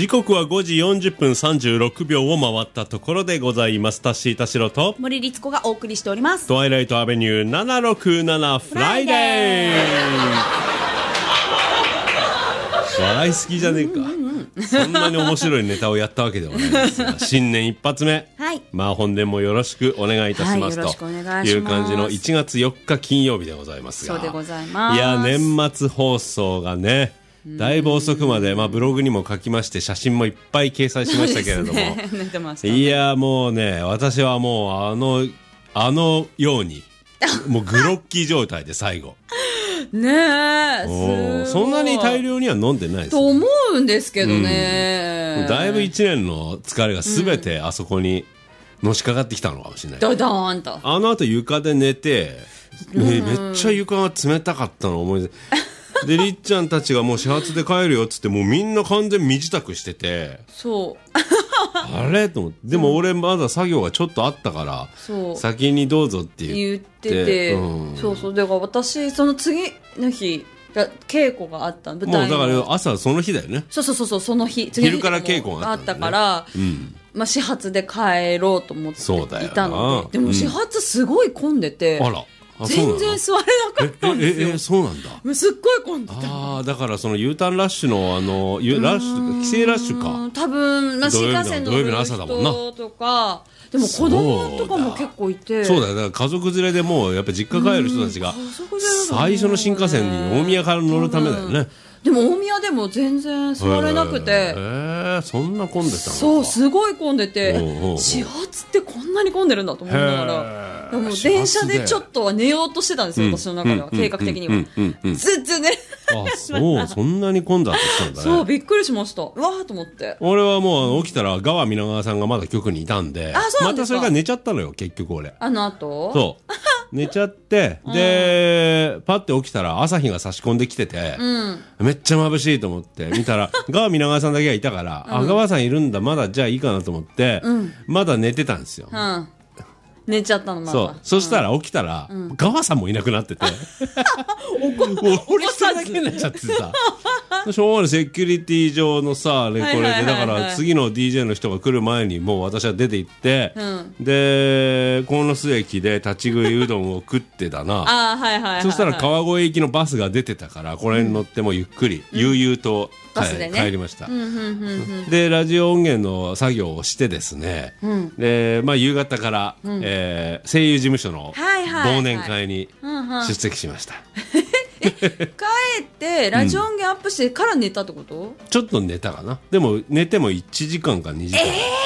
時刻は5時40分36秒を回ったところでございます。タッシー田代と森律子がお送りしております。 トワイライトアベニュー767フライデー。笑いすぎじゃねえか。そんなに面白いネタをやったわけではないですが、新年一発目、 はい、 まあ本年もよろしくお願いいたします、 はい、よろしくお願いしますという感じの1月4日金曜日でございますが、 そうでございます。 いや年末放送がねだいぶ遅くまで、まあ、ブログにも書きまして写真もいっぱい掲載しましたけれども、 ね、寝てましたね。 いやもうね私はもうあのようにもうグロッキー状態で最後ねえそんなに大量には飲んでないです、ね、 と思うんですけどね、 だいぶ1年の疲れが全てあそこにのしかかってきたのかもしれない、 ドドーンとあの後床で寝て、めっちゃ床が冷たかったの思い出でりっちゃんたちがもう始発で帰るよっつってもうみんな完全身支度してて、 そうあれと思って、でも俺まだ作業がちょっとあったからそう先にどうぞって言ってて、そうそう、だから私その次の日稽古があった舞台のもうだから朝その日だよね。 そうその日昼から稽古があったんだね、 から、まあ、始発で帰ろうと思っていたので、でも始発すごい混んでて、 あら全然座れなかったんですよ。 そうなんだ。 すっごい混んでた。 だからその U ターンラッシュのラッシュ帰省ラッシュか。 多分、まあ、新幹線の人とか、でも子供とかも結構いて。 そうだよ。だから家族連れでもうやっぱ実家帰る人たちが最初の新幹線に大宮から乗るためだよね。 でも大宮でも全然座れなくて、 そんな混んでたのか。 そうすごい混んでて、始発ってこんなに混んでるんだと思いながら、でも電車でちょっとは寝ようとしてたんですよ、私の中では計画的にはずっとね。 そんなに混んだってしたんだね。 そうびっくりしました。うわーと思って。 俺はもう起きたら川皆川さんがまだ局にいたんで、またそれが寝ちゃったのよ結局俺。 あの後そう寝ちゃってでパッて起きたら朝日が差し込んできてて、めっちゃ眩しいと思って見たら川皆川さんだけがいたから、川さんいるんだ、まだじゃあいいかなと思って、まだ寝てたんですよ、 寝ちゃったのまだ。そしたら起きたら、川さんもいなくなってて俺一人だけになっちゃってさしょうがない、セキュリティ上のさこれでだから次の DJ の人が来る前にもう私は出て行って、で鴻巣駅で立ち食いうどんを食ってたな。そしたら川越行きのバスが出てたから、これに乗ってもゆっくり、悠々と帰りました。でラジオ音源の作業をしてですね、でまあ夕方から声優事務所の忘年会に出席しました。 帰ってラジオ音源アップしてから寝たってこと？ ちょっと寝たかな。でも寝ても1時間か2時間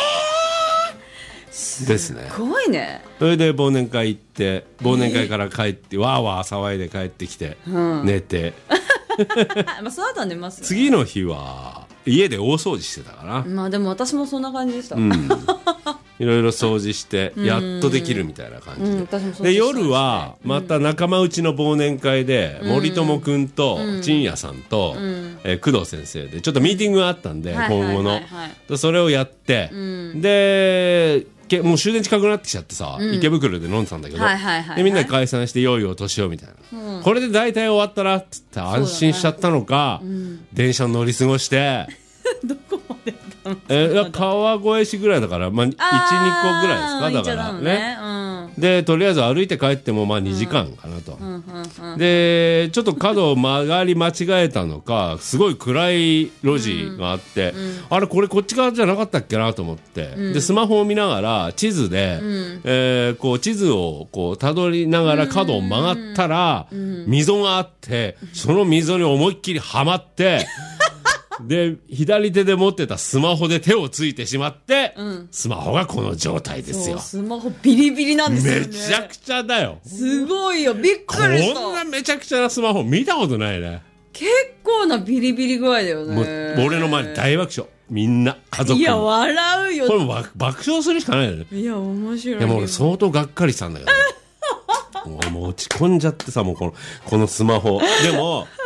ですね。 すごいね。 それで忘年会行って、忘年会から帰ってわーわー騒いで帰ってきて、寝てまあその後は寝ます、ね、 次の日は家で大掃除してたかな。 まあでも私もそんな感じでした、 いろいろ掃除してやっとできるみたいな感じで、夜はまた仲間内の忘年会で、森友くんと陳也さんと、工藤先生でちょっとミーティングがあったんで、今後のそれをやって、でもう終電近くなってきちゃってさ、池袋で飲んでたんだけど、でみんなで解散して良いお年をみたいな、これで大体終わったなっつって安心しちゃったのか、電車乗り過ごしてどこまで行ったの？ 川越市ぐらいだから、まあ、1、2個ぐらいですか。だからね、でとりあえず歩いて帰ってもまあ2時間かなと、でちょっと角を曲がり間違えたのかすごい暗い路地があって、あれこれこっち側じゃなかったっけなと思って、でスマホを見ながら地図で、こう地図をこうたどりながら角を曲がったら、溝があって、その溝に思いっきりはまってで左手で持ってたスマホで手をついてしまって、スマホがこの状態ですよ。 スマホビリビリなんですよね。 めちゃくちゃだよ。 すごいよ、びっくりした。 こんなめちゃくちゃなスマホ見たことないね。 結構なビリビリ具合だよね。 もう俺の前で大爆笑、みんな家族も。 いや笑うよ。 これも爆笑するしかないよね。 いや面白い。 でも俺相当がっかりしたんだけどもう落ち込んじゃってさ、もうこのスマホでも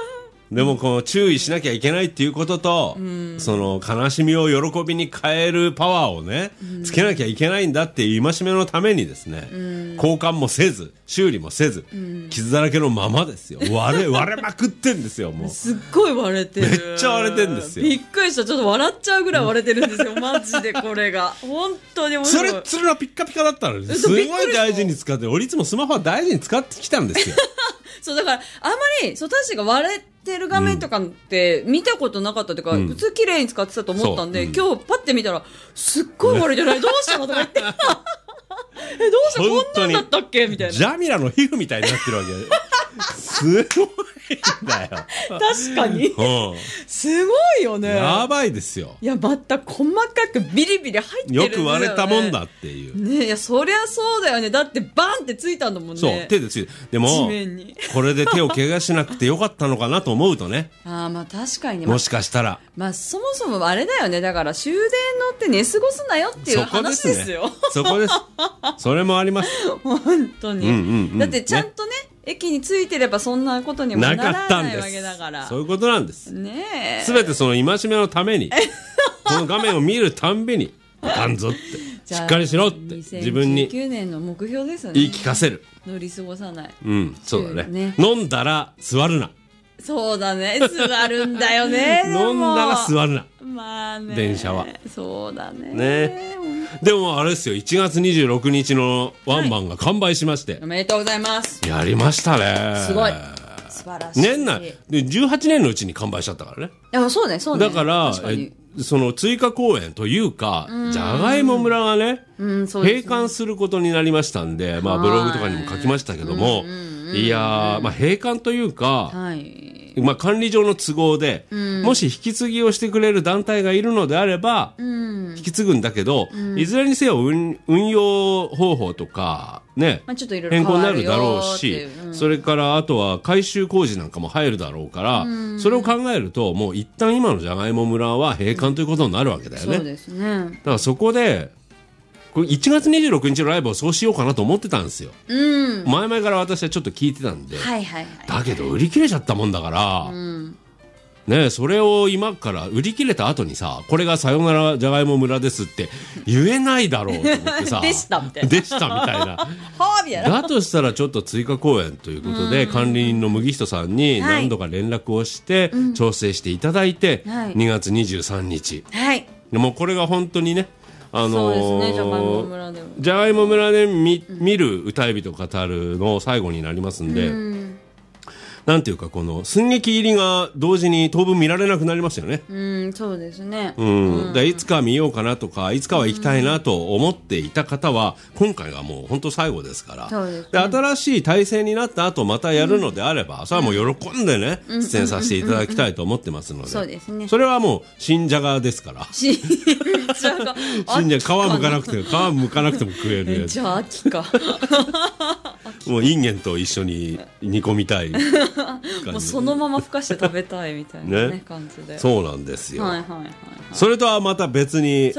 でもこう注意しなきゃいけないっていうことと、その悲しみを喜びに変えるパワーをね、つけなきゃいけないんだっていう戒めのためにですね、交換もせず修理もせず、傷だらけのままですよ。割れまくってんですよ。もうすっごい割れてる。 めっちゃ割れてんですよ。 びっくりした。ちょっと笑っちゃうぐらい割れてるんですよ。マジでこれが本当に面白い。 それのピッカピカだったのにすごい大事に使って、俺いつもスマホは大事に使ってきたんですよ。 そうだからあんまりそう確か割れてる画面とかって見たことなかったというか、普通綺麗に使ってたと思ったんで、今日パッて見たらすっごい割れてない、どうしたのとか言ってどうしたこんなんだったっけみたいな。 ジャミラの皮膚みたいになってるわけすごいんだよ。 確かに、すごいよね。 やばいですよ。 いやまた細かくビリビリ入ってるんだよね。 よく割れたもんだっていうね。いやそりゃそうだよね。だってバンってついたんだもんね。 そう手でついて、でも地面にこれで手を怪我しなくてよかったのかなと思うとね。 あまあ確かに、 もしかしたらまあそもそもあれだよね。だから終電乗って寝過ごすなよっていう話ですよ。 そこです。それもあります。 本当に、だってちゃんとね駅に着いてればそんなことにもならないわけだから。 そういうことなんですね。 すべてその戒めのためにこの画面を見るたんびにいかんぞってしっかりしろって自分に 2019年の目標ですね。 言い聞かせる。 乗り過ごさない。 そうだね。飲んだら座るな。 そうだね。座るんだよね。 飲んだら座るな。 まあね。 電車は。 そうだね。 ね。でもあれですよ、1月26日のワンマンが完売しまして。 おめでとうございます。 やりましたね。 すごい。素晴らしい。 年内で18年のうちに完売しちゃったからね。 いやそうねそうね。 だからその追加公演というか、じゃがいも村がね、閉館することになりましたんで、まあブログとかにも書きましたけども、いやー、まあ閉館というか、まあ管理上の都合で、もし引き継ぎをしてくれる団体がいるのであれば、引き継ぐんだけど、いずれにせよ運用方法とか、ね、変更になるだろうし、それからあとは改修工事なんかも入るだろうから、それを考えると、もう一旦今のじゃがいも村は閉館ということになるわけだよね。 そうですね。 だからそこで、これ1月26日のライブをそうしようかなと思ってたんですよ。前々から私はちょっと聞いてたんで。だけど売り切れちゃったもんだから、ね、それを今から売り切れた後にさ、これがさよならじゃがいも村ですって言えないだろうと思ってさでしたみたいなでしたみたいなだとしたらちょっと追加公演ということで、管理人の麦人さんに何度か連絡をして調整していただいて、2月23日、でもこれが本当にね、 そうですね、じゃがいも村でもじゃがいも村で見る歌い人語るの最後になりますんで、なんていうかこの寸劇入りが同時に当分見られなくなりますよね。 そうですね。 でいつか見ようかなとかいつかは行きたいなと思っていた方は今回がもう本当最後ですから。で新しい体制になった後またやるのであれば、それはもう喜んでね、出演させていただきたいと思ってますので、 そうですね。 それはもう新じゃがですから。新じゃが皮むかなくても食えるやつ。 じゃあ秋か。 もうインゲンと一緒に煮込みたいもうそのままふかして食べたいみたいな、感じで。 そうなんですよ。それとはまた別に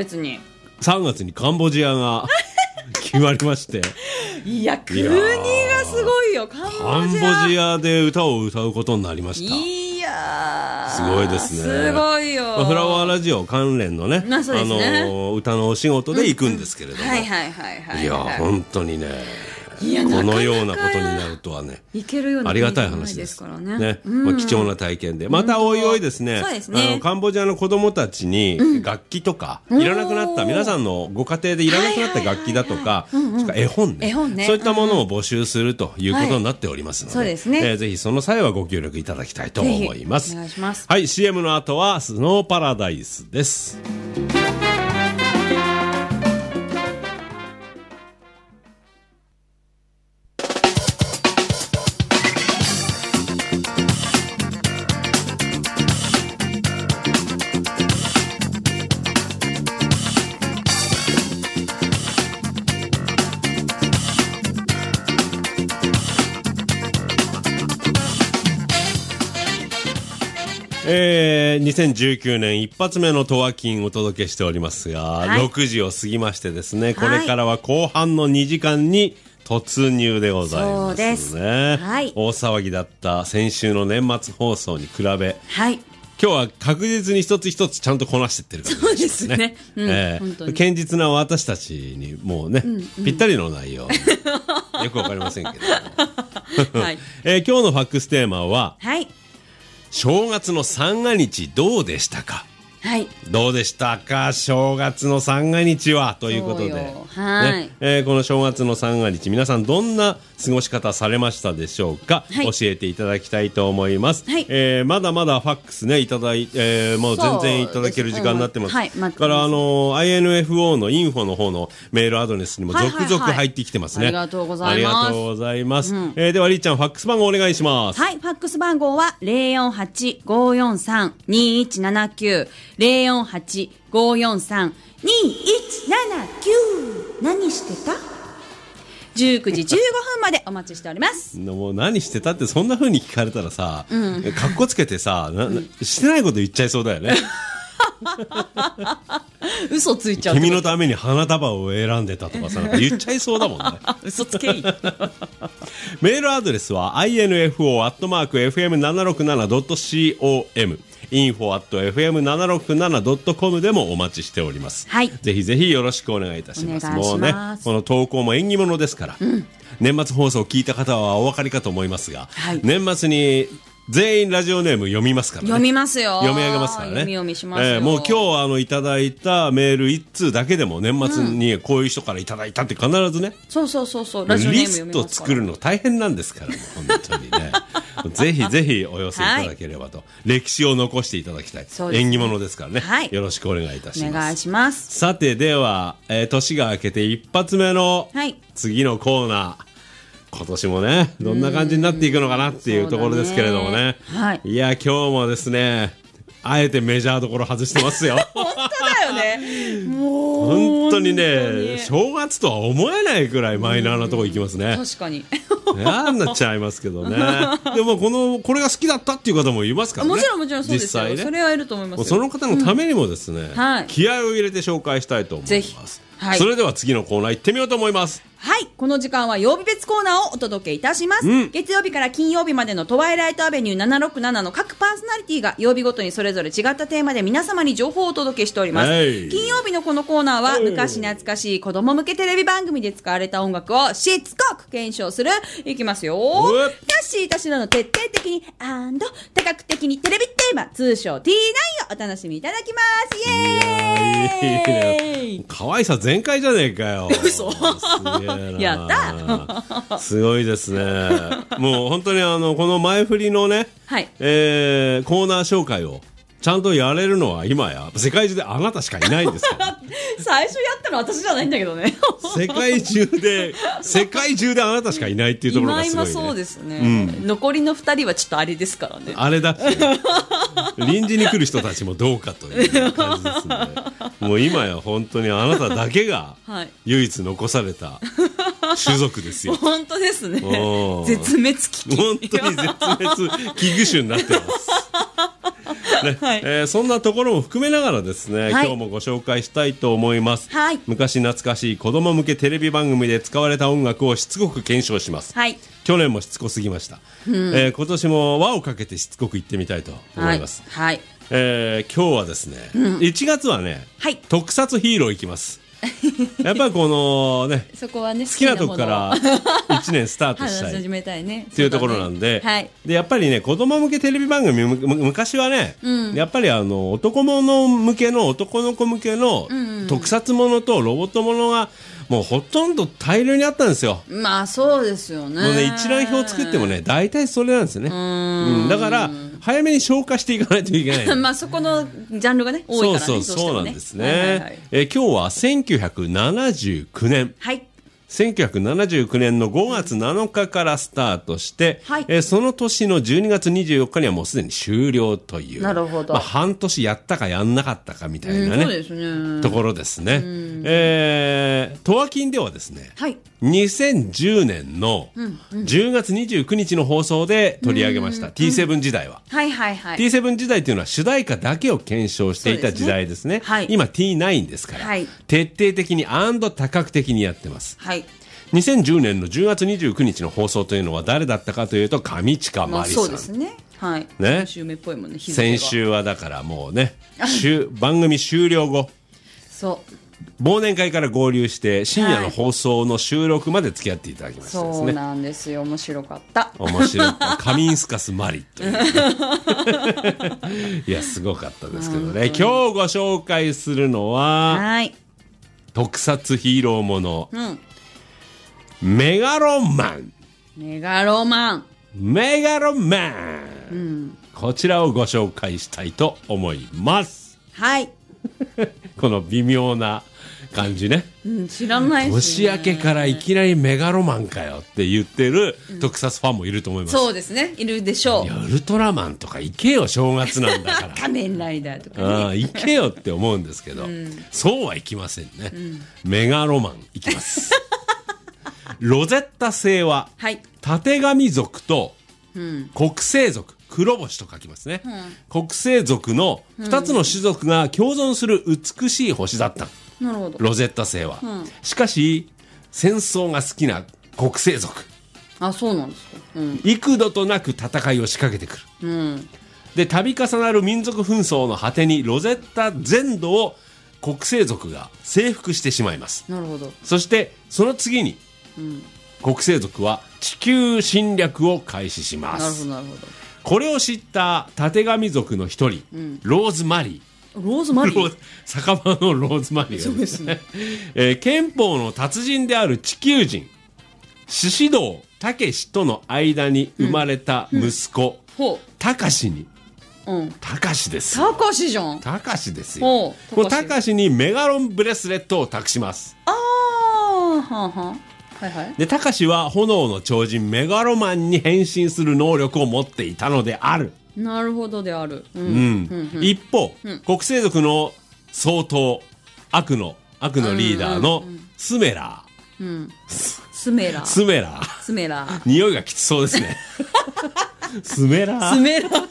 3月にカンボジアが決まりましていや国がすごいよ。カンボジアで歌を歌うことになりました。 いやすごいですね。 すごいよ。 フラワーラジオ関連のね、歌のお仕事で行くんですけれども、いや本当にね、このようなことになるとはね、ありがたい話ですからね。貴重な体験で、またおいおいですね、カンボジアの子供たちに楽器とかいらなくなった、皆さんのご家庭でいらなくなった楽器だとか、絵本ね、そういったものを募集するということになっておりますので、ぜひその際はご協力いただきたいと思います。はい、CM の後はスノーパラダイスです。2019年一発目のトワキンお届けしておりますが、6時を過ぎましてですね、これからは後半の2時間に突入でございますね。 そうです。はい。 大騒ぎだった先週の年末放送に比べ、 はい。 今日は確実に一つ一つちゃんとこなしてってるからね。 そうですね。 本当に堅実な私たちにもうね、ぴったりの内容。よくわかりませんけど。はい。今日のファックステーマは、はい。正月の三が日どうでしたか？はい。どうでしたか正月の三が日はということで。はい、ねこの正月の三が日、皆さんどんな過ごし方されましたでしょうか、はい、教えていただきたいと思います。はいまだまだファックスね、いただいて、もう全然いただける時間になってます。はい。から、INFO のインフォの方のメールアドレスにも続々入ってきてますね。 ありがとうございます。 ありがとうございます。では、りっちゃん、ファックス番号お願いします。 はい。ファックス番号は 048-543-2179。048-543-2179 何してた？19時15分までお待ちしております。 もう何してたってそんな風に聞かれたらさ、かっこつけてさ、してないこと言っちゃいそうだよね。 嘘ついちゃう。 君のために花束を選んでたとかさ、なんか言っちゃいそうだもんね。 嘘つけい。 メールアドレスは info@fm767.com info@fm767.com でもお待ちしております。はい。ぜひぜひよろしくお願いいたします。もうね、この投稿も縁起物ですから、年末放送を聞いた方はお分かりかと思いますが、年末に全員ラジオネーム読みますからね。 読みますよ。 読み上げますからね。 読みしますよ。 もう今日いただいたメール1通だけでも年末にこういう人からいただいたって必ずね。 そう。ラジオネーム読みますから。リスト作るの大変なんですから、本当にね。ぜひぜひお寄せいただければと。歴史を残していただきたい。縁起物ですからね。はい。よろしくお願いいたします。 お願いします。 さて、では、年が明けて一発目の次のコーナー。今年もね、どんな感じになっていくのかなっていうところですけれどもね。はい。いや、今日もですね、あえてメジャーどころ外してますよ。 本当だよね。もう。本当にね、正月とは思えないくらいマイナーなとこ行きますね。 確かに。 嫌になっちゃいますけどね。でもこれが好きだったっていう方もいますからね。 もちろんそうですよ。実際ね。それはいると思いますよ。 その方のためにもですね、気合を入れて紹介したいと思います。ぜひ。はい、それでは次のコーナー行ってみようと思います。 はい。この時間は曜日別コーナーをお届けいたします。月曜日から金曜日までのトワイライトアベニュー767の各パーソナリティが曜日ごとにそれぞれ違ったテーマで皆様に情報をお届けしております。金曜日のこのコーナーは昔懐かしい子供向けテレビ番組で使われた音楽をしつこく検証する。いきますよ。タッシー田代の徹底的に多角的にテレビテーマ通称 T9 をお楽しみいただきます。イエーイ。 可愛さ全開じゃねえかよ。 嘘。やったすごいですね。もう本当にこの前振りのね、はいコーナー紹介をちゃんとやれるのは今や世界中であなたしかいないんですから最初やったの私じゃないんだけどね世界中であなたしかいないっていうところがすごいね。 今そうですね、残りの2人はちょっとあれですからね。 あれだし臨時に来る人たちもどうかという感じですね。もう今や本当にあなただけが唯一残された種族ですよ。 本当ですね。絶滅危機。 本当に絶滅危惧種になってますね。はいそんなところも含めながらですね、今日もご紹介したいと思います。はい、昔懐かしい子供向けテレビ番組で使われた音楽をしつこく検証します。はい、去年もしつこすぎました。今年も輪をかけてしつこく言ってみたいと思います。はい、今日はですね、1月はね、特撮ヒーローいきます。やっぱりこのね、 そこはね、 好きなとこから1年スタートしたい始めたいねっていうところなんで、でやっぱりね、子供向けテレビ番組昔はね、やっぱり男の子向けの特撮ものとロボットものがもうほとんど大量にあったんですよ。 まあそうですよね。 もうね、一覧表作ってもね、大体それなんですよね。だから早めに消化していかないといけないまあそこのジャンルがね多いからね。 そうなんですね。今日は1979年、1979年の5月7日からスタートして、その年の12月24日にはもうすでに終了という。なるほど。半年やったかやんなかったかみたいなね、そうですね、ところですね。トワキンではですね、2010年の10月29日の放送で取り上げました。T7 時代は。T7 時代というのは主題歌だけを検証していた時代ですね。今 T9 ですから、徹底的に多角的にやってます。 2010年の10月29日の放送というのは誰だったかというと上近まあ真理さん、 そうですね。はい。 ね先週目っぽいもんね。日付が先。週はだからもうね番組終了後そう。 忘年会から合流して深夜の放送の収録まで付き合っていただきましたですね、 そうなんですよ。面白かった。 面白いカミンスカスマリという、ね、いやすごかったですけどね。今日ご紹介するのははい。 特撮ヒーローもの、 うん。 メガロマンメガロマン。 メガロマン、こちらをご紹介したいと思います。 はい。 この微妙な感じね、 知らないし、ね。 年明けからいきなりメガロマンかよって言ってる特撮ファンもいると思います、 そうですね。いるでしょう。 いやウルトラマンとか行けよ、正月なんだから仮面ライダーとかね。 行けよって思うんですけど、そうはいきませんね、メガロマン行きますロゼッタ星は、 はい。 たてがみ族と国星族、黒星と書きますね、国星族の2つの種族が共存する美しい星だった、 なるほど。 ロゼッタ星は、しかし戦争が好きな国星族、 あ、そうなんですか。 幾度となく戦いを仕掛けてくる、で度重なる民族紛争の果てにロゼッタ全土を国星族が征服してしまいます。 なるほど。 そしてその次に、国星族は地球侵略を開始しまなるほす。 ど、なるほど。 これを知ったたてがみ族の一人、ローズマリローズマリー。 酒場のローズマリーがですね、憲法の達人である地球人獅子堂たけしとの間に生まれた息子、 ほたかしに、 う。 たかしですよ、 たかしじゃん。 たかしですよ、 ほう。 このたかしにメガロンブレスレットを託します。 ああ、はあはあ。はいはい。 でたかしは炎の超人メガロマンに変身する能力を持っていたのである。 なるほどである。 一方、国星族の総統悪のリーダーのスメラー、 スメラー。 スメラースメラー。 匂いがきつそうですねスメラースメラー。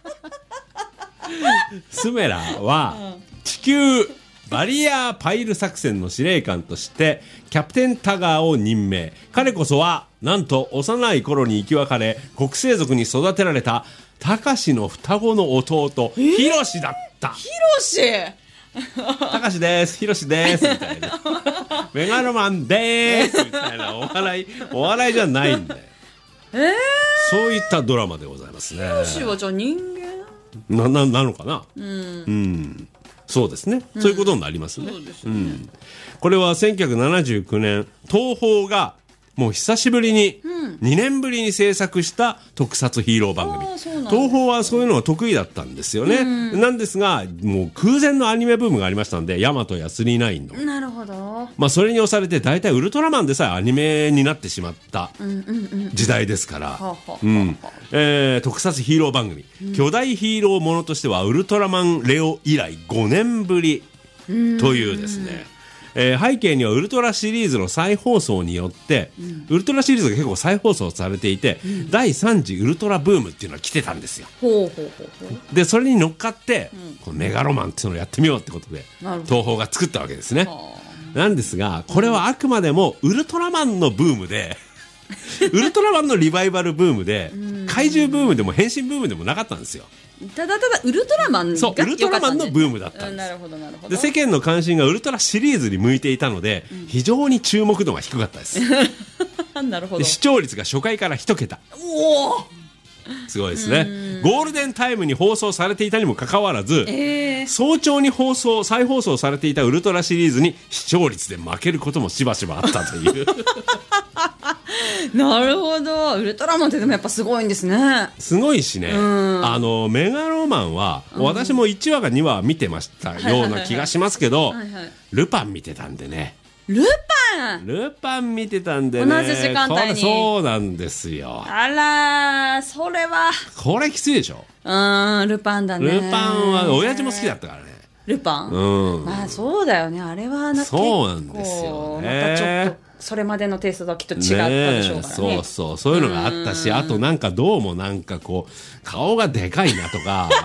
スメラーは地球バリアーパイル作戦の司令官としてキャプテンタガーを任命。彼こそはなんと幼い頃に生き別れ国星族に育てられたたかしの双子の弟、ヒロシだった。 ヒロシ。 たかしですヒロシですみたいなメガロマンですみたいなお笑いじゃないんで、そういったドラマでございますね。 ヒロシはじゃあ人間なのかな、そうですね、そういうことになりますね。 そうですね。 これは1979年東宝がもう久しぶりに、2年ぶりに制作した特撮ヒーロー番組。 あーそうなんだ東宝はそういうのが得意だったんですよね、なんですがもう空前のアニメブームがありましたので、ヤマトや39の、 なるほど。 まあ、それに押されて大体ウルトラマンでさえアニメになってしまった時代ですから、特撮ヒーロー番組、巨大ヒーローものとしてはウルトラマンレオ以来5年ぶりというですね、背景にはウルトラシリーズの再放送によって、ウルトラシリーズが結構再放送されていて、第3次ウルトラブームっていうのが来てたんですよ。 ほうほうほうほう。 でそれに乗っかって、このメガロマンっていうのをやってみようってことでなるほど東宝が作ったわけですね。なんですがこれはあくまでもウルトラマンのブームでウルトラマンのリバイバルブームで、怪獣ブームでも変身ブームでもなかったんですよ。 ただウルトラマンがそうウルトラマンのブームだったんです。 なるほどなるほど。 で世間の関心がウルトラシリーズに向いていたので、非常に注目度が低かったですなるほど。 で視聴率が初回から1桁、 おお。 すごいですね。ゴールデンタイムに放送されていたにもかかわらず、早朝に再放送されていたウルトラシリーズに視聴率で負けることもしばしばあったというなるほど。ウルトラマンってでもやっぱすごいんですね。 すごいしね、メガロマンは、私も1話か2話見てましたような気がしますけど、ルパン見てたんでね。 ルパン見てたんでね、 同じ時間帯にこれそうなんですよ。 あらー、それはこれきついでしょ。 ルパンだね。 ルパンは親父も好きだったからね。 ルパン、まあそうだよね。あれはそうなんですよね。 またちょっとそれまでのテイストとはきっと違ったでしょうからね。 そういうのがあったし、あとなんかどうもなんかこう顔がでかいなとか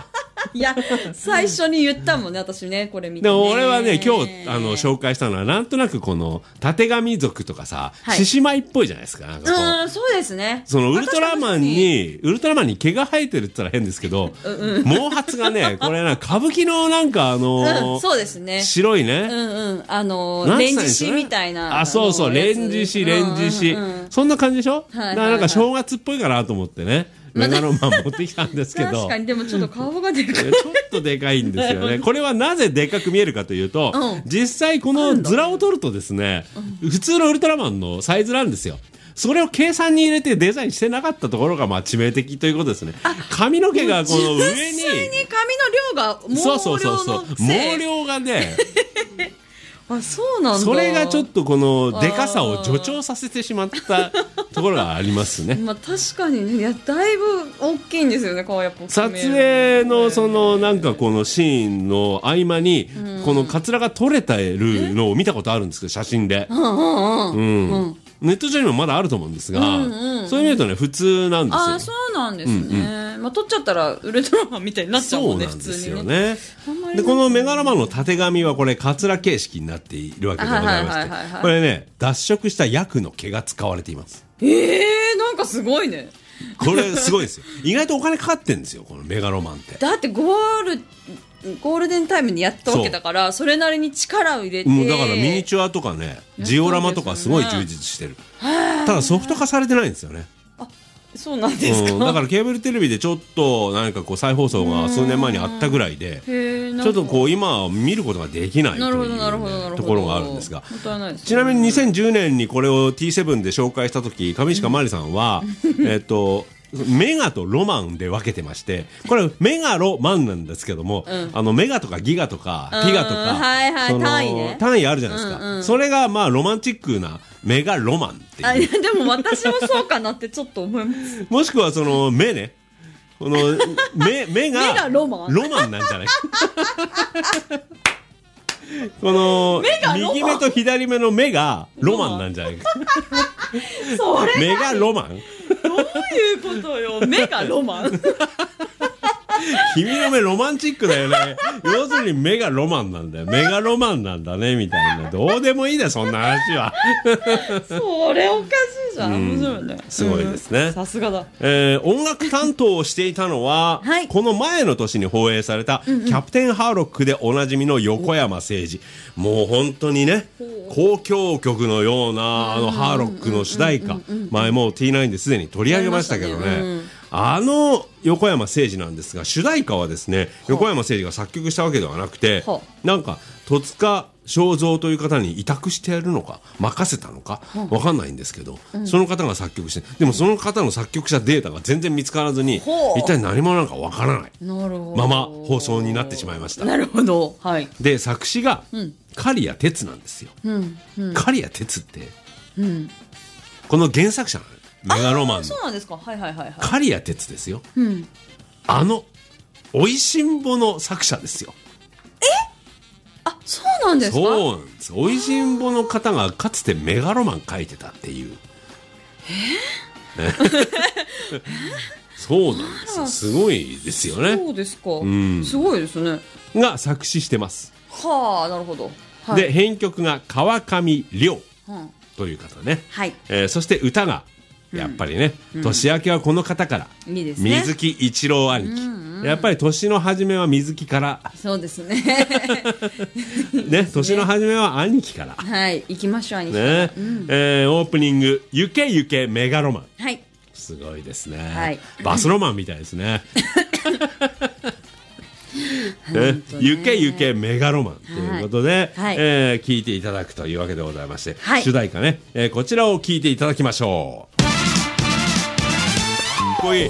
いや、最初に言ったもんね、私ね、これ見て、 でね。 も俺はね、今日紹介したのはなんとなくこのたてがみ族とかさ、獅子舞っぽいじゃないですか。なんかこうそうですね。 そのウルトラマンに毛が生えてるって言ったら変ですけど、毛髪がね、これな、歌舞伎のなんかそうですね。 白いね。 レンジシみたいな。 あ、そうそう、レンジシ。そんな感じでしょ？だからなんか正月っぽいかなと思ってね。メガロマン持ってきたんですけど。 確かに、でもちょっと顔がでかい。 ちょっとでかいんですよね。これはなぜでかく見えるかというと、実際このズラを取るとですね、普通のウルトラマンのサイズなんですよ。それを計算に入れてデザインしてなかったところが致命的ということですね。髪の毛がこの上に。 実際に髪の量が毛量のせい。 毛量がね。 あ、そうなんだ。 それがちょっとこのでかさを助長させてしまったところがありますね。 まあ確かにね、いや、だいぶ大きいんですよね、顔やっぱ。 撮影のそのなんかこのシーンの合間に、このカツラが取れてるのを見たことあるんですけど、写真で。ネット上にもまだあると思うんですが、そういう意味だとね、普通なんですよ。 あ、そうなんですね。まあ取っちゃったらウルトラマンみたいになっちゃうもんね、普通にね。 そうなんですよね。で、このメガロマンのたてがみはこれカツラ形式になっているわけでございまして、これね、脱色したヤクの毛が使われています。 なんかすごいね。 これすごいですよ。意外とお金かかってんですよ、このメガロマンって。 だってゴールデンタイムにやったわけだから、それなりに力を入れて。 だからミニチュアとかね、ジオラマとかすごい充実してる。ただソフト化されてないんですよね。 あ、そうなんですか。 だからケーブルテレビでちょっと何かこう再放送が数年前にあったぐらいで、ちょっとこう今見ることができないというところがあるんですが、ちなみに2010年にこれを T7 で紹介した時、上鹿真理さんはメガとロマンで分けてまして、これメガロマンなんですけども、メガとかギガとかピガとか、単位あるじゃないですか。それがまあロマンチックなメガロマンっていう。 でも私もそうかなってちょっと思います。 もしくはその目ね、この目がロマンなんじゃないこの右目と左目の目がロマンなんじゃないか。 それメガロマン。 どういうことよ、メガロマン。 君の目ロマンチックだよね。要するに目がロマンなんだよ。メガロマンなんだねみたいな。どうでもいいだよ、そんな話は。 それおかしいじゃん。面白いね。 すごいですね。 さすがだ。 音楽担当をしていたのは、この前の年に放映されたキャプテンハーロックでおなじみの横山誠二。もう本当にね、交響曲のようなハーロックの主題歌、前も T9 ですでに取り上げましたけどね。横山誠二なんですが、主題歌はですね、横山誠二が作曲したわけではなくて、なんか戸塚正蔵という方に委託してやるのか任せたのかわかんないんですけど、その方が作曲して、でもその方の作曲者データが全然見つからずに、一体何者なのかわからないまま放送になってしまいました。 なるほど。はい。 で、作詞が刈谷哲なんですよ。刈谷哲って、この原作者なの。メガロマンの。 そうなんですか。はいはいはい。 刈谷哲ですよ。おいしんぼの作者ですよ。 あ、そうなんですか。 そうなんです。おいしんぼの方がかつてメガロマン書いてたっていう。そうなんですよ。すごいですよね。 そうですか。すごいですね。 が作詞してます。 はあ、なるほど。 で、編曲が川上亮という方ね。そして歌がやっぱりね、年明けはこの方から、水木一郎兄貴。やっぱり年の初めは水木から。 そうですね。 ね、年の初めは兄貴から。 はい、行きましょう、兄貴。 ね、オープニング、ゆけゆけメガロマン。 はい。 すごいですね。バスロマンみたいですね。ゆけゆけメガロマンということで、聞いていただくというわけでございまして、主題歌ね、こちらを聞いていただきましょう。かっこいい。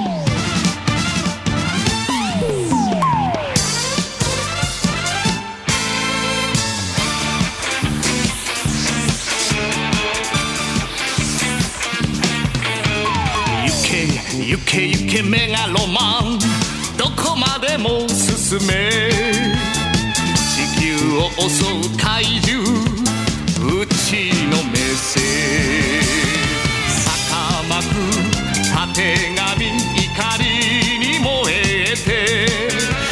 ゆけゆけメガロマン、どこまでも進め、地球を襲う怪獣、うちのメッセ逆まくたてがみ、怒りに燃えて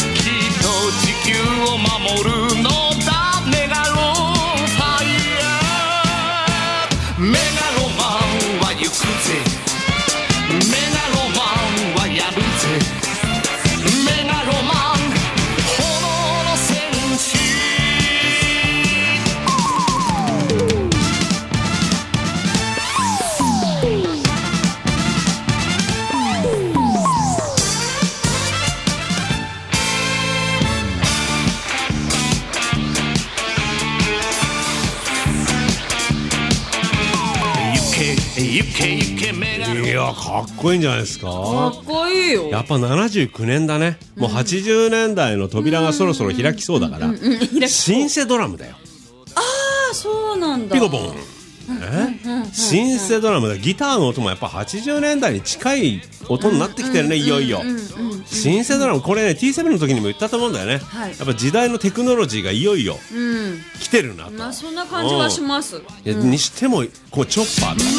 いやかっこいいんじゃないですか。 かっこいいよ。 やっぱ79年だね。もう80年代の扉がそろそろ開きそうだからシンセドラムだよ。 ああそうなんだ。 ピコポンシンセドラムだ。ギターの音もやっぱ80年代に近い音になってきてるね。いよいよシンセドラム、これね T7 の時にも言ったと思うんだよね、はい、やっぱ時代のテクノロジーがいよいよ来てるなと、 まあそんな感じはします、 にしてもこうチョッパーとか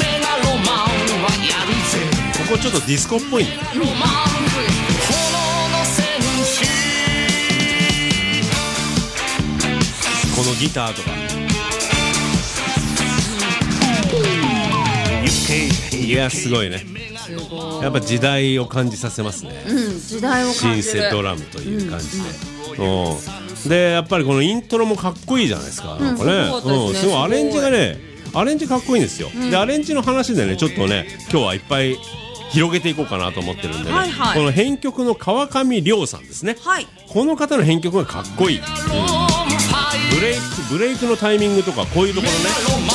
ここちょっとディスコっぽいんだよ。このギターとかいやすごいね。やっぱ時代を感じさせますね、 時代を感じるシンセドラムという感じで、でやっぱりこのイントロもかっこいいじゃないですか。なんかね、すごいアレンジがね、アレンジかっこいいんですよ、でアレンジの話でねちょっとね今日はいっぱい広げていこうかなと思ってるんでね、この編曲の川上亮さんですね、この方の編曲がかっこいい、ブレイクのタイミングとかこういうところね。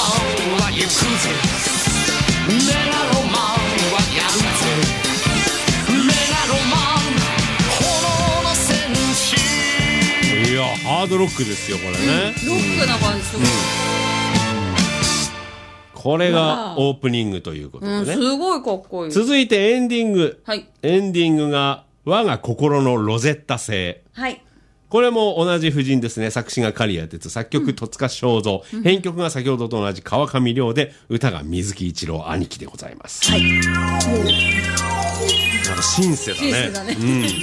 メガロマンはやるぜメガロマン炎の戦士。いやハードロックですよこれね、 ロックな感じすごい、 これがオープニングということでね、 すごいかっこいい。 続いてエンディング、エンディングが我が心のロゼッタ星、これも同じ夫人ですね。作詞が刈谷哲、作曲戸塚正三、編曲が先ほどと同じ川上亮で、歌が水木一郎兄貴でございます。なんかシンセだね。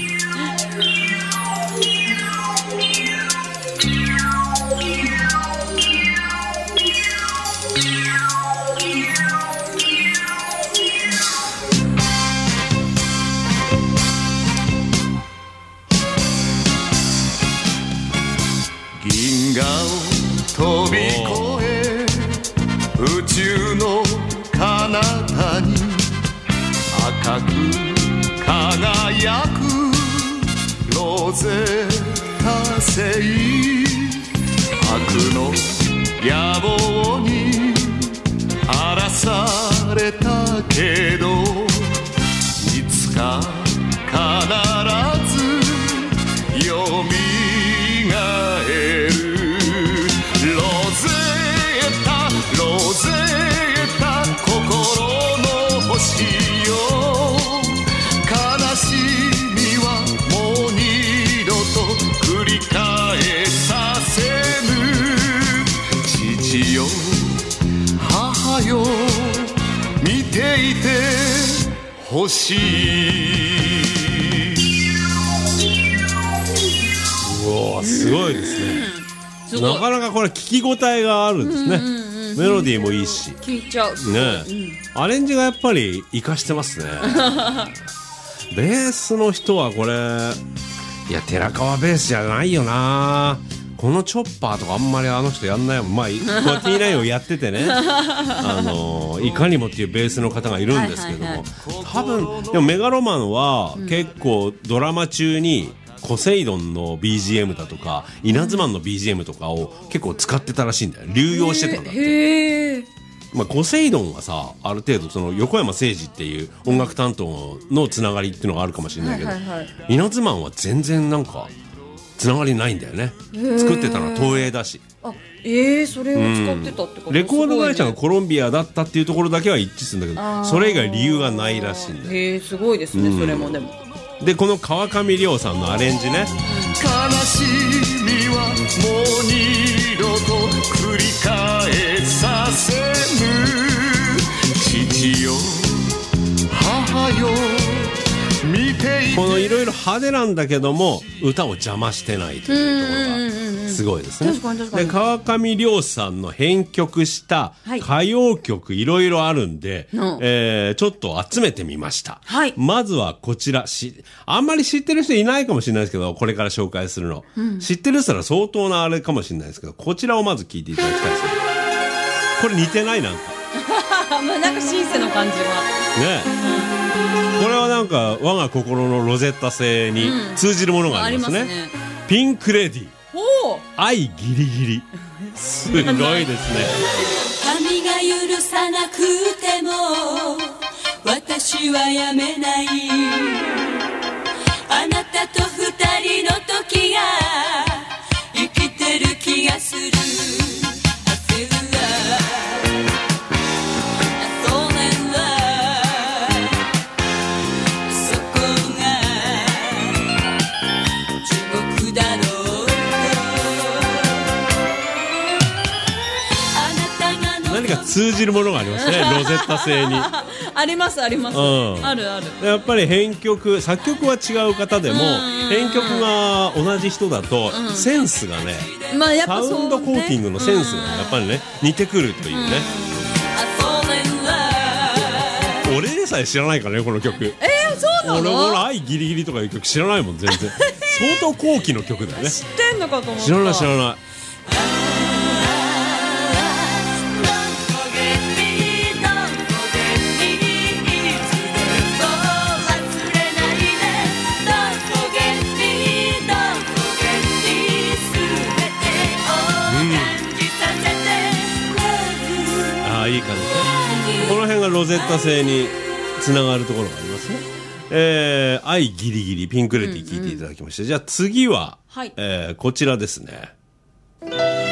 銀河を飛び越え宇宙の彼方に赤く輝くロゼッタ星、悪の野望に荒らされたけどいつか必ずよみがえる。ロゼッタ心の星よ、悲しみはもう二度と繰り返させぬ。父よ母よ見ていてほしい。 すごいですね。なかなかこれ聞き応えがあるんですね。メロディーもいいし聞いちゃうね、アレンジがやっぱり活かしてますね。ベースの人はこれいや寺川ベースじゃないよな。このチョッパーとかあんまりあの人やんないもん。まあ T9 をやっててねいかにもっていうベースの方がいるんですけども、多分でもメガロマンは結構ドラマ中にコセイドンの BGM だとか稲妻の BGM とかを結構使ってたらしいんだよ。流用してたんだって。まあ、コセイドンはさある程度その横山誠二っていう音楽担当のつながりっていうのがあるかもしれないけど、稲妻は全然なんかつながりないんだよね。作ってたのは東映だし。 それを使ってたってこと、 レコード会社がコロンビアだったっていうところだけは一致するんだけど、それ以外理由がないらしいんだよ。 すごいですね、それも。でもでこの川上亮さんのアレンジね、 悲しみはもう二度と繰り返させぬ。父よ母よ見ていて。 このいろいろ派手なんだけども歌を邪魔してないというところがすごいですね。で川上亮さんの編曲した歌謡曲いろいろあるんで、ちょっと集めてみました、まずはこちら。あんまり知ってる人いないかもしれないですけどこれから紹介するの、知ってる人は相当なあれかもしれないですけど、こちらをまず聞いていただきたいですね。これ似てない？なんかまあなんかシンセの感じはね、これはなんか我が心のロゼッタ星に通じるものがありますね。ピンクレディー愛ギリギリすごいですね。 神が許さなくても私はやめないあなたと二人の時が生きてる気がする I feel love I fall in love そこが地獄だろうあなたが何か通じるものがありますねロゼッタ製にありますあります、 うんあるある。 やっぱり編曲作曲は違う方でも編曲が同じ人だとセンスがね、 まあやっぱそうね、 サウンドコーティングのセンスがやっぱりね似てくるというね、俺でさえ知らないからねこの曲。 そうなの？ 俺愛ギリギリとかいう曲知らないもん全然相当後期の曲だよね。 知ってんのかと思った。 知らない知らない。いい感じ。この辺がロゼッタ製につながるところがありますね。愛ギリギリピンクレディ聞いていただきました。じゃあ次は、 はい、 こちらですね。こ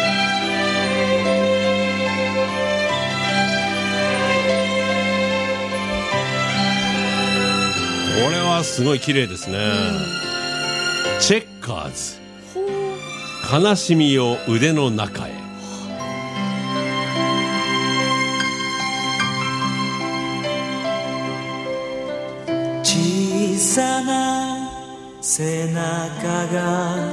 れはすごい綺麗ですね。チェッカーズ悲しみを腕の中へ。 小さな背中が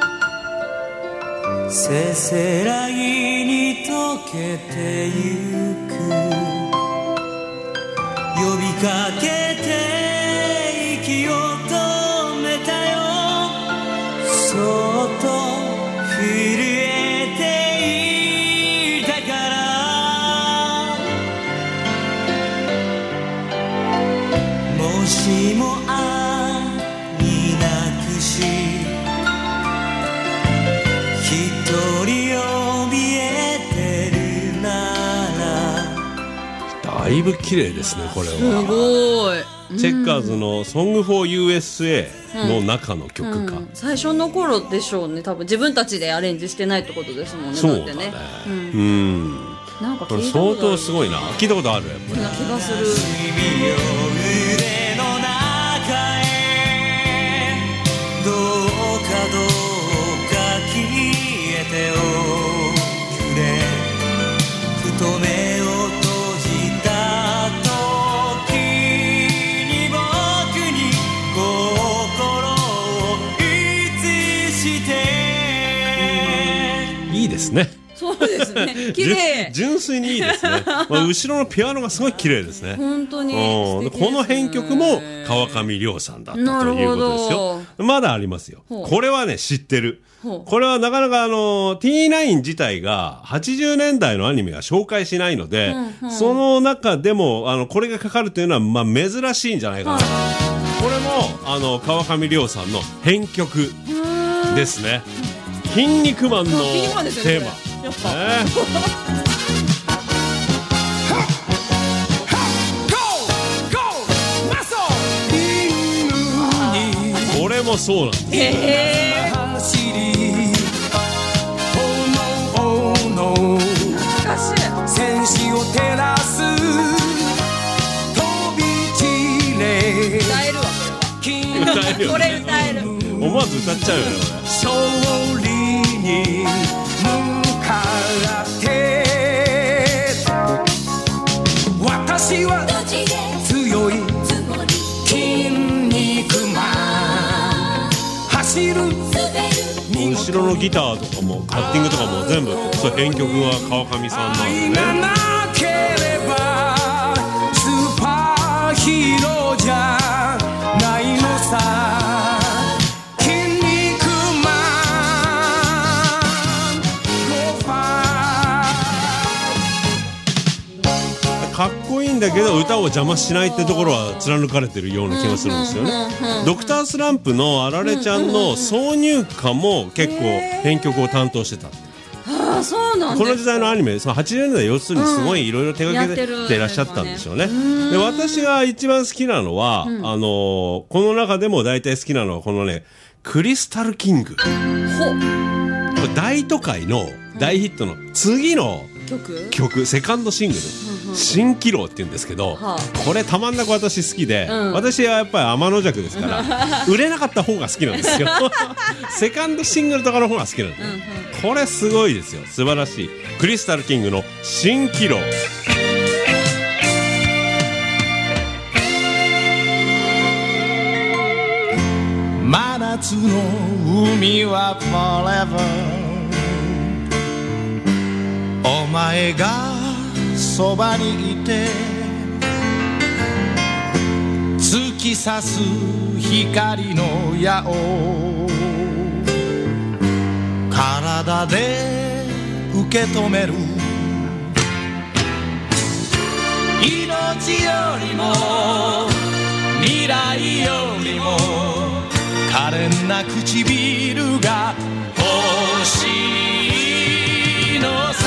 せせらぎに溶けてゆく呼びかけて息を止めたよそっと震えていたからもしも愛なくし一人怯えてるならだいぶ綺麗ですねこれは。 すごい。 チェッカーズの Song for USA の中の曲か、 最初の頃でしょうね多分。自分たちでアレンジしてないってことですもんね。 そうだね。 ってね、なんかこれ聞いたことある相当すごいな。聞いたことあるやっぱり。 な気がする。 腕の中へどうか消えておくれふと目を閉じた時に僕に心をいつしていいですね。 そうですね。綺麗。 純粋にいいですね。まあ、後ろのピアノがすごい綺麗ですね。 本当に素敵ですね。 この編曲も川上涼さんだったということですよ。まだありますよ。これはね知ってる。これはなかなかT9 自体が80年代のアニメは紹介しないので、その中でもこれがかかるというのはまあ珍しいんじゃないかな。これも川上涼さんの編曲ですね。筋肉マンのテーマ。 やっぱこれもそうなんです。 戦士を照らす飛び散れ歌えるわこれ歌える。 思わず歌っちゃうよね勝利に向かって私は強い筋肉マン走る後ろのギターとかもカッティングとかも全部そう編曲は川上さんなんでね。 愛がなければスーパーヒーローじゃないのさかっこいいんだけど歌を邪魔しないってところは貫かれてるような気がするんですよね。ドクタースランプのあられちゃんの挿入歌も結構編曲を担当してた。 ああ、そうなんですか。 この時代のアニメ、その80年代要するにすごいいろいろ手掛けていらっしゃったんでしょうね。で、私が一番好きなのは、この中でも大体好きなのはこのね、クリスタルキング。これ大都会の大ヒットの次の曲、セカンドシングル、蜃気楼って言うんですけど、これたまんなく私好きで、私はやっぱり天の弱ですから、売れなかった方が好きなんですよ。セカンドシングルとかの方が好きなんですよ。これすごいですよ。素晴らしい。クリスタルキングの蜃気楼。 真夏の海は forever お前がそばにいて突き刺す光の矢を体で受け止める命よりも未来よりも可憐な唇が欲しいのさ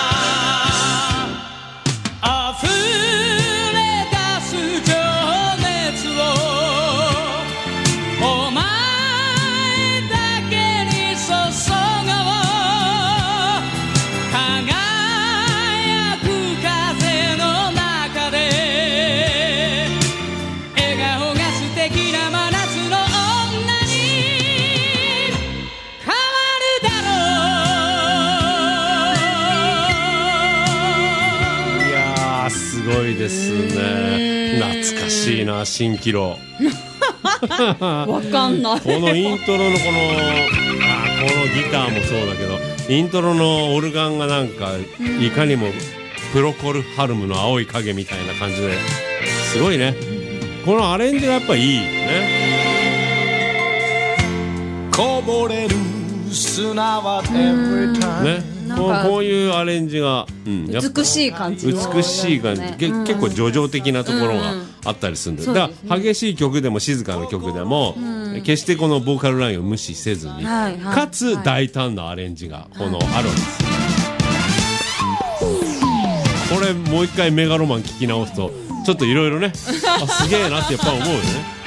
溢れ出す情熱をお前だけに注ごう輝く風の中で笑顔が素敵な真夏の女に変わるだろう。 いやーすごいですね。懐かしいな、蜃気楼。 わかんない。 このイントロのこのギターもそうだけど、イントロのオルガンがなんかいかにもプロコルハルムの青い影みたいな感じですごいね。このアレンジがやっぱいいね。 こぼれる砂は every time ね、こういうアレンジが、やっぱ美しい感じ。 美しい感じ、結構叙情的なところがあったりするんで、だから激しい曲でも静かな曲でも、決してこのボーカルラインを無視せずに、かつ大胆なアレンジがこのあるんです。これもう一回メガロマン聞き直すとちょっといろいろね、あ、すげえなってやっぱ思うよね。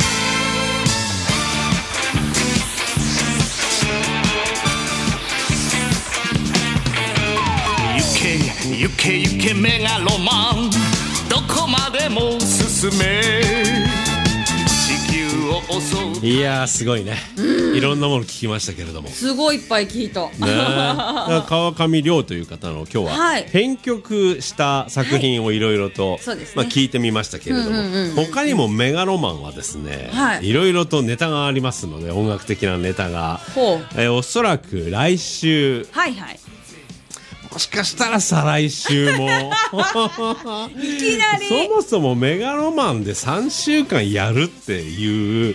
行け行けメガロマンどこまでも進め地球を襲う。 いやーすごいね、いろんなもの聞きましたけれども、 すごいいっぱい聞いた。 ね、川上亮という方の今日は編曲した作品をいろいろと聞いてみましたけれども、他にもメガロマンはですね、いろいろとネタがありますので、音楽的なネタが、おそらく来週、もしかしたら再来週もいきなりそもそもメガロマンで3週間やるっていう、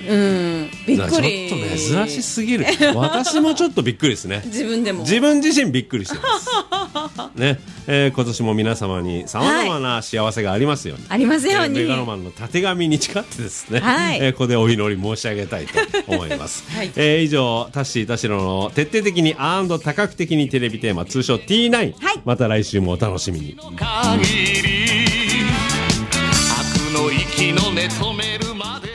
びっくり、 ちょっと珍しすぎる。私もちょっとびっくりですね。 自分でも自分自身びっくりしてますね。今年も皆様にさまざまな幸せがありますように、 ありますように、 メガロマンのたてがみに誓ってですね、ここでお祈り申し上げたいと思います。以上、タッシー田代の徹底的に多角的にテレビテーマ、通称 T9、また来週もお楽しみに。 限り悪の息の根止めるまで